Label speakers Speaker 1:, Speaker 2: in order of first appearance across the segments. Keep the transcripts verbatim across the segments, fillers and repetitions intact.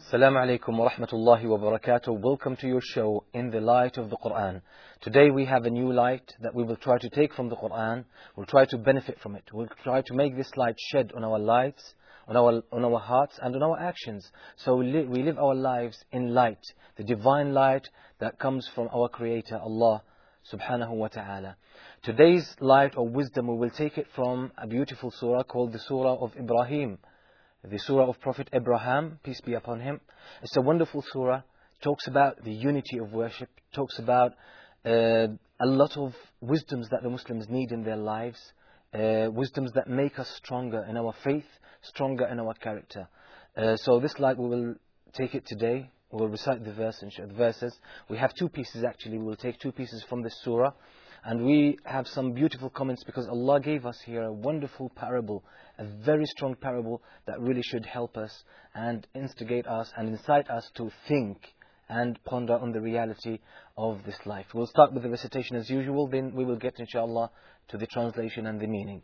Speaker 1: Assalamu alaikum wa rahmatullahi wa barakatuh. Welcome to your show, In the Light of the Quran. Today we have a new light that we will try to take from the Quran. We'll try to benefit from it. We'll try to make this light shed on our lives, on our, on our hearts and on our actions. So we, li we live our lives in light, the divine light that comes from our Creator, Allah subhanahu wa ta'ala. Today's light or wisdom, we will take it from a beautiful surah called the Surah of Ibrahim. The Surah of Prophet Abraham, peace be upon him. It's a wonderful surah. Talks about the unity of worship. Talks about uh, a lot of wisdoms that the Muslims need in their lives. Uh, wisdoms that make us stronger in our faith, stronger in our character. Uh, so this light, we will take it today. We will recite the, verse, the verses. We have two pieces actually. We will take two pieces from this surah. And we have some beautiful comments because Allah gave us here a wonderful parable, a very strong parable that really should help us and instigate us and incite us to think and ponder on the reality of this life. We'll start with the recitation as usual, then we will get inshallah to the translation and the meaning.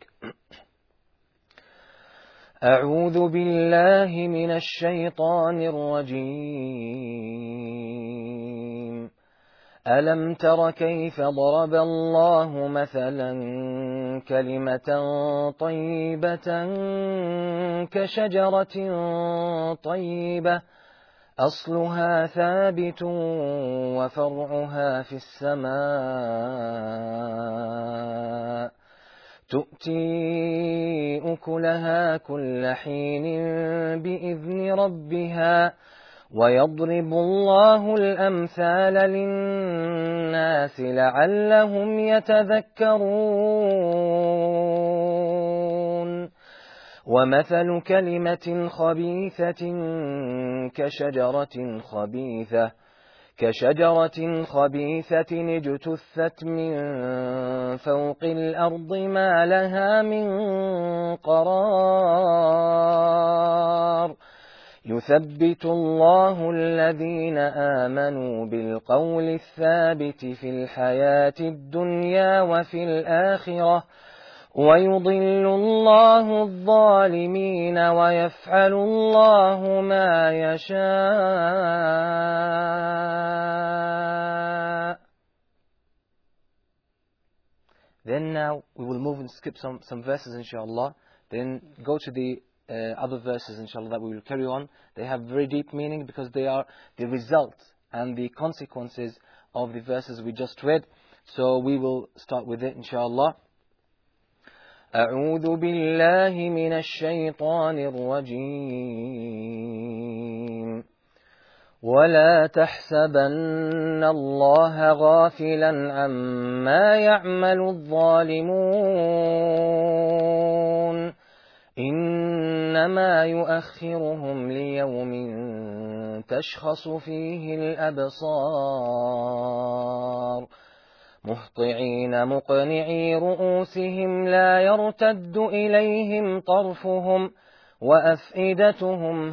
Speaker 1: أعوذ بالله من الشيطان الرجيم ألم تر كيف ضرب الله مثلا كلمة طيبة كشجرة طيبة أصلها ثابت وفرعها في السماء تؤتي أكلها كل حين بإذن ربها ويضرب الله الأمثال للناس لعلهم يتذكرون ومثل كلمة خبيثة كشجرة خبيثة كشجرة خبيثة اجتثت من فوق الأرض ما لها من قرار يثبت الله الذين آمنوا بالقول الثابت في الحياة الدنيا وفي الآخرة ويضل الله الظالمين ويفعل الله ما يشاء. Then now we will move and skip some, some verses inshallah. Then go to the Uh, other verses inshallah that we will carry on. They have very deep meaning because they are the result and the consequences of the verses we just read. So we will start with it inshallah. أعوذ بالله من الشيطان الرجيم ولا تحسبن الله غافلا عما يعمل الظالمون إنما يؤخرهم ليوم تشخص فيه الأبصار مهطعين مقنعي رؤوسهم لا يرتد إليهم طرفهم وأفئدتهم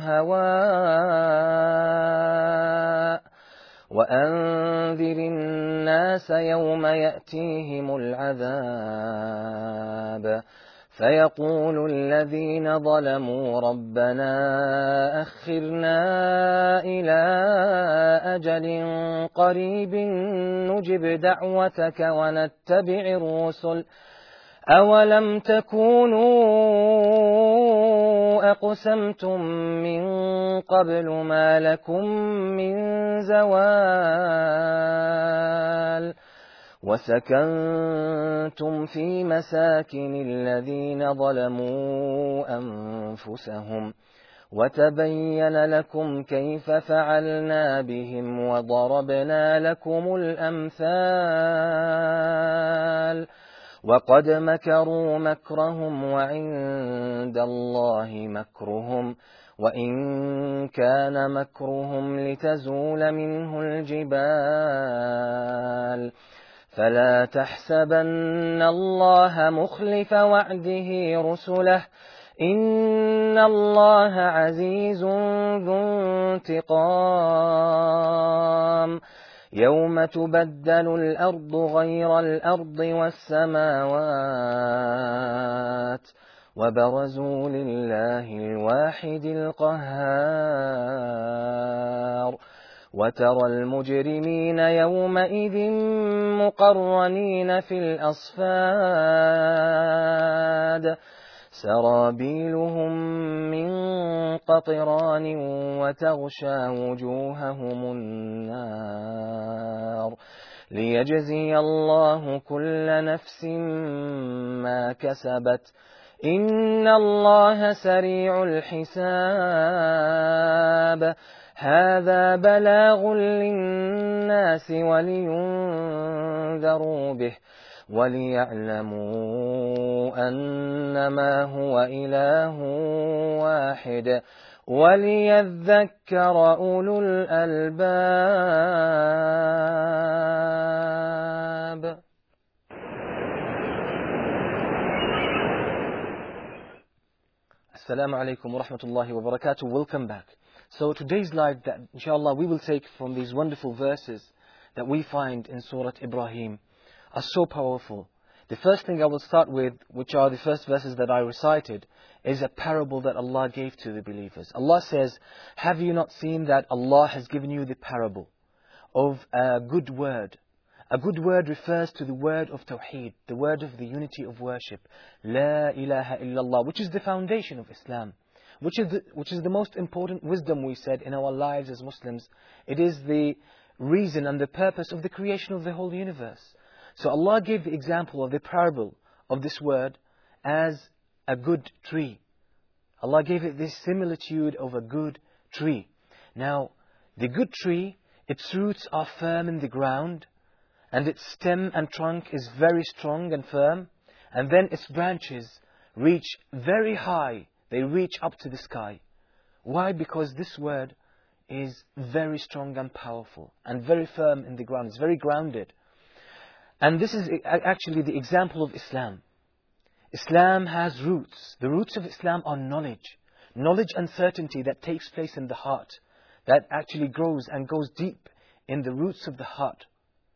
Speaker 1: هواء وأنذر الناس يوم يأتيهم العذاب فيقول الذين ظلموا ربنا أخرنا إلى أجل قريب نجب دعوتك ونتبع الرسل أولم تكونوا أقسمتم من قبل ما لكم من زوال وسكنتم في مساكن الذين ظلموا أنفسهم وتبين لكم كيف فعلنا بهم وضربنا لكم الأمثال وقد مكروا مكرهم وعند الله مكرهم وإن كان مكرهم لتزول منه الجبال فلا تحسبن الله مخلف وعده رسله إن الله عزيز ذو انتقام يوم تبدل الأرض غير الأرض والسماوات وبرزوا لله الواحد القهار وترى المجرمين يومئذ مقرنين في الأصفاد سرابيلهم من قطران وتغشى وجوههم النار ليجزي الله كل نفس ما كسبت إن الله سريع الحساب هذا بلاغ للناس ولينذروا به وليعلموا أنما هو إله واحد وليذكر أولو الألباب. Assalamu alaikum wa rahmatullahi wa barakatuh. Welcome back. So today's light that inshallah we will take from these wonderful verses that we find in Surah Ibrahim are so powerful. The first thing I will start with, which are the first verses that I recited, is a parable that Allah gave to the believers. Allah says, have you not seen that Allah has given you the parable of a good word? A good word refers to the word of Tawheed, the word of the unity of worship. La ilaha illallah, which is the foundation of Islam. Which is, the, which is the most important wisdom, we said, in our lives as Muslims. It is the reason and the purpose of the creation of the whole universe. So Allah gave the example of the parable of this word as a good tree. Allah gave it this similitude of a good tree. Now, the good tree, its roots are firm in the ground, and its stem and trunk is very strong and firm, and then its branches reach very high. They reach up to the sky. Why? Because this word is very strong and powerful and very firm in the ground. It's very grounded. And this is actually the example of Islam. Islam has roots. The roots of Islam are knowledge. Knowledge and certainty that takes place in the heart. That actually grows and goes deep in the roots of the heart.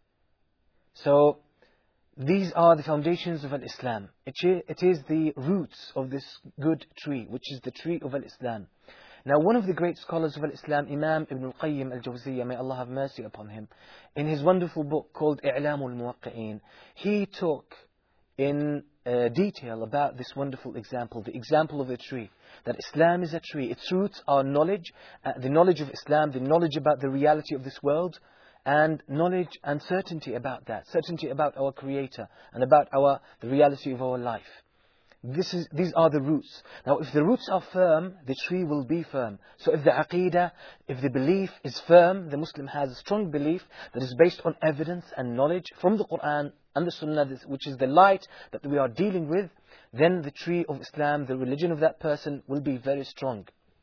Speaker 1: So, these are the foundations of Al-Islam. It is the roots of this good tree, which is the tree of Al-Islam. Now, one of the great scholars of Al-Islam, Imam Ibn al-Qayyim al-Jawziyya, may Allah have mercy upon him, in his wonderful book called I'lamul Muwaqqi'in, he talk in uh, detail about this wonderful example, the example of the tree. That Islam is a tree. Its roots are knowledge, uh, the knowledge of Islam, the knowledge about the reality of this world, and knowledge and certainty about that, certainty about our Creator and about our the reality of our life. This is, these are the roots. Now, if the roots are firm, the tree will be firm. So if the aqidah, if the belief is firm, the Muslim has a strong belief that is based on evidence and knowledge from the Quran and the Sunnah, which is the light that we are dealing with, then the tree of Islam, the religion of that person, will be very strong.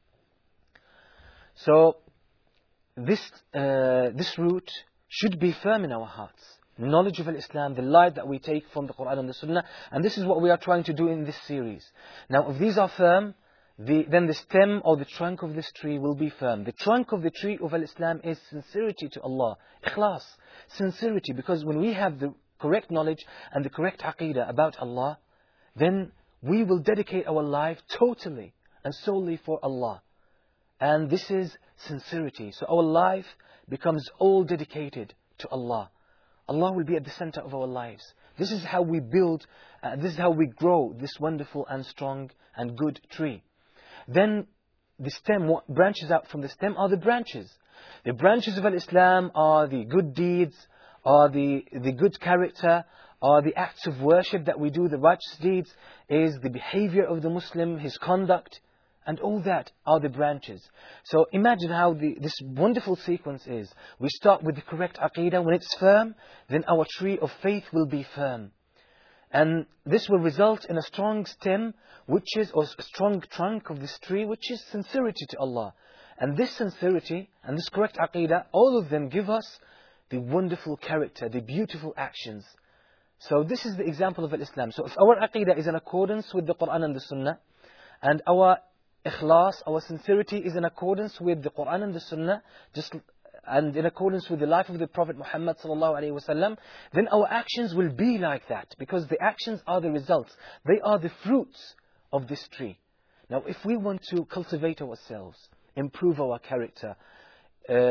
Speaker 1: So, This, uh, this root should be firm in our hearts. Knowledge of Islam, the light that we take from the Quran and the Sunnah. And this is what we are trying to do in this series. Now, if these are firm, the, then the stem or the trunk of this tree will be firm. The trunk of the tree of Islam is sincerity to Allah. Ikhlas, sincerity. Because when we have the correct knowledge and the correct aqidah about Allah, then we will dedicate our life totally and solely for Allah. And this is sincerity. So our life becomes all dedicated to Allah. Allah will be at the center of our lives. This is how we build, uh, this is how we grow this wonderful and strong and good tree. Then the stem, what branches out from the stem are the branches. The branches of Islam are the good deeds, are the, the good character, are the acts of worship that we do, the righteous deeds, is the behavior of the Muslim, his conduct. And all that are the branches. So imagine how the, this wonderful sequence is. We start with the correct aqidah. When it's firm, then our tree of faith will be firm. And this will result in a strong stem, which is, or a strong trunk of this tree, which is sincerity to Allah. And this sincerity and this correct aqidah, all of them give us the wonderful character, the beautiful actions. So this is the example of Islam. So if our aqidah is in accordance with the Quran and the Sunnah, and our ikhlas, our sincerity is in accordance with the Quran and the Sunnah, just and in accordance with the life of the Prophet Muhammad sallallahu alaihi wasallam, then our actions will be like that, because the actions are the results. They are the fruits of this tree. Now, if we want to cultivate ourselves, improve our character, uh,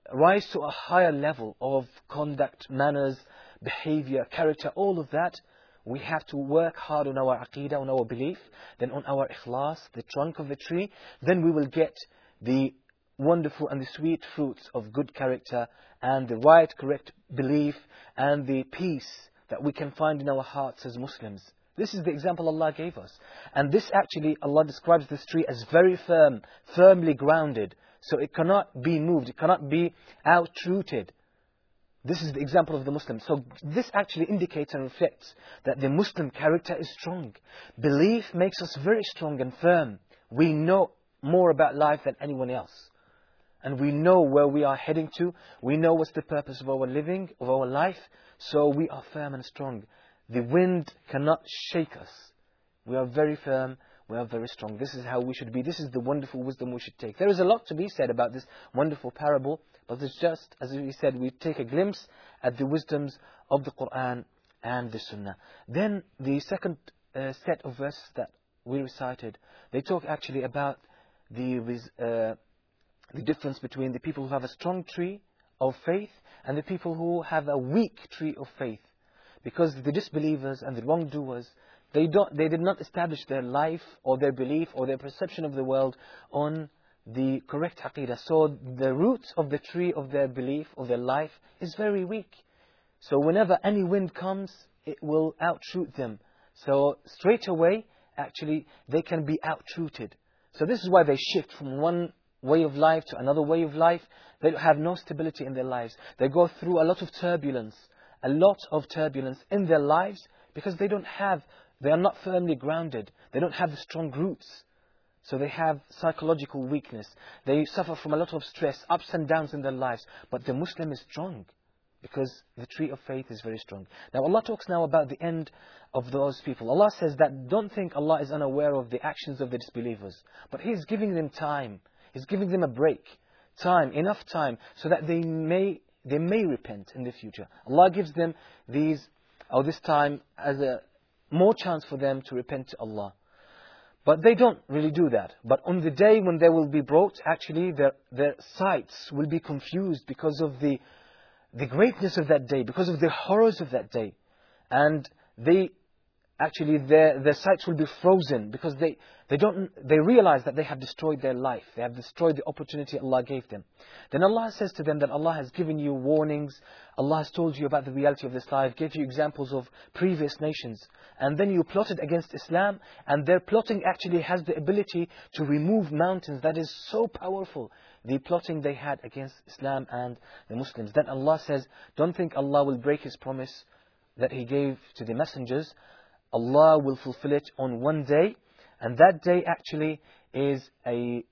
Speaker 1: rise to a higher level of conduct, manners, behavior, character, all of that, we have to work hard on our aqeedah, on our belief, then on our ikhlas, the trunk of the tree. Then we will get the wonderful and the sweet fruits of good character and the right, correct belief and the peace that we can find in our hearts as Muslims. This is the example Allah gave us. And this actually, Allah describes this tree as very firm, firmly grounded. So it cannot be moved, it cannot be outrooted. This is the example of the Muslim. So this actually indicates and reflects that the Muslim character is strong. Belief makes us very strong and firm. We know more about life than anyone else. And we know where we are heading to. We know what's the purpose of our living, of our life. So we are firm and strong. The wind cannot shake us. We are very firm. We are very strong. This is how we should be. This is the wonderful wisdom we should take. There is a lot to be said about this wonderful parable. But it's just, as we said, we take a glimpse at the wisdoms of the Quran and the Sunnah. Then the second uh, set of verses that we recited, they talk actually about the uh, the difference between the people who have a strong tree of faith and the people who have a weak tree of faith. Because the disbelievers and the wrongdoers, they don't, they did not establish their life or their belief or their perception of the world on the correct aqeedah. So the roots of the tree of their belief, of their life, is very weak. So whenever any wind comes, it will outroot them. So straight away, actually, they can be outrooted. So this is why they shift from one way of life to another way of life. They have no stability in their lives. They go through a lot of turbulence, a lot of turbulence in their lives because they don't have, they are not firmly grounded. They don't have the strong roots. So they have psychological weakness. They suffer from a lot of stress, ups and downs in their lives. But the Muslim is strong because the tree of faith is very strong. Now Allah talks now about the end of those people. Allah says that don't think Allah is unaware of the actions of the disbelievers. But He is giving them time. He's giving them a break. Time, enough time, so that they may they may repent in the future. Allah gives them these, or this time as a more chance for them to repent to Allah. But they don't really do that. But on the day when they will be brought, actually their, their sights will be confused because of the, the greatness of that day, because of the horrors of that day. And they, actually their, their sights will be frozen because they, they, don't, they realize that they have destroyed their life. They have destroyed the opportunity Allah gave them. Then Allah says to them that Allah has given you warnings. Allah has told you about the reality of this life, gave you examples of previous nations. And then you plotted against Islam, and their plotting actually has the ability to remove mountains. That is so powerful, the plotting they had against Islam and the Muslims. Then Allah says, don't think Allah will break His promise that He gave to the messengers. Allah will fulfill it on one day. And that day actually is a,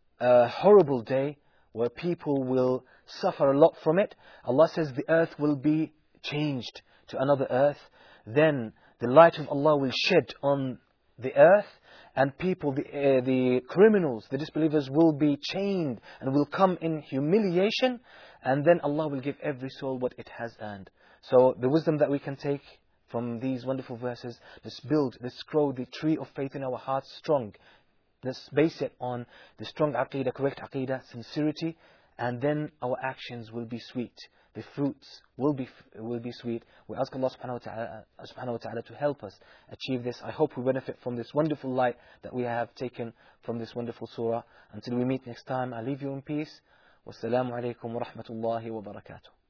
Speaker 1: a horrible day where people will suffer a lot from it. Allah says the earth will be changed to another earth. Then the light of Allah will shed on the earth, and people, the, uh, the criminals, the disbelievers will be chained and will come in humiliation, and then Allah will give every soul what it has earned. So the wisdom that we can take from these wonderful verses, let's build, let's grow the tree of faith in our hearts strong. Let's base it on the strong aqeedah, correct aqeedah, sincerity, and then our actions will be sweet. The fruits will be will be sweet. We ask Allah subhanahu wa ta'ala, subhanahu wa ta'ala to help us achieve this. I hope we benefit from this wonderful light that we have taken from this wonderful surah. Until we meet next time, I leave you in peace. Wassalamu alaikum wa rahmatullahi wa barakatuh.